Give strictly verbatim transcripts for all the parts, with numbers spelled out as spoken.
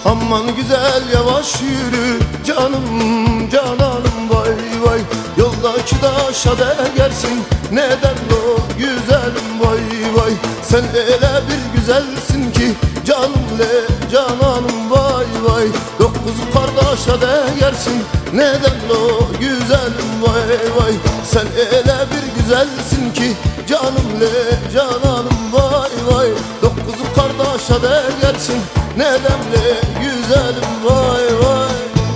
Aman güzel yavaş yürü canım cananım vay vay. Yoldaki taşa değersin neden o güzelim vay vay. Sen öyle bir güzelsin ki canım le cananım vay vay. Dokuz kardeşe değersin neden o güzelim vay vay. Sen öyle bir güzelsin ki canım le cananım vay vay. Dokuz kardeşe değersin neden le güzelim vay vay.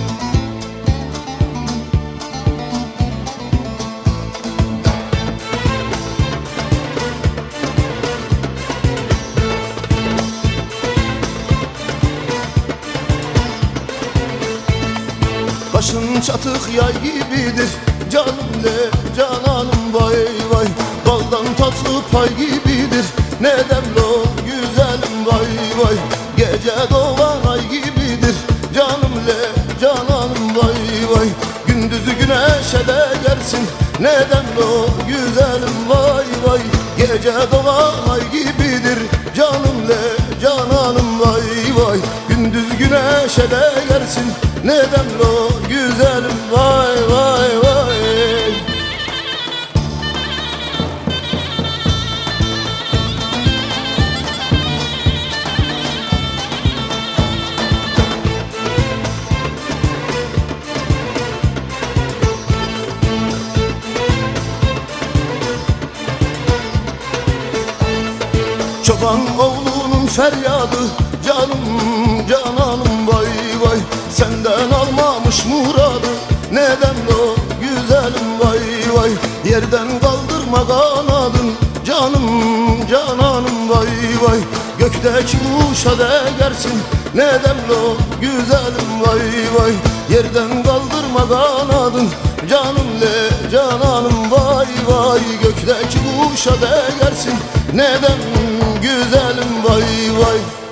Başın çatık yay gibidir canım le cananım vay vay. Baldan tatlı pay gibidir neden o güzelim vay vay. Gece doğan ay gibidir canım le cananım vay vay. Gündüzü güneşe değersin neden o güzelim vay vay. Gece doğan ay gibidir canım le cananım vay vay. Gündüz güneşe değersin neden o güzelim vay vay vay. Çoban oğlunun feryadı canım cananım vay vay. Senden almamış muradı neden o güzelim vay vay. Yerden kaldırma kanadın canım cananım vay vay. Gökteki kuşa değersin neden o güzelim vay vay. Yerden kaldırma kanadın canım le cananım vay vay. Gökteki kuşa değersin neden güzelim vay vay.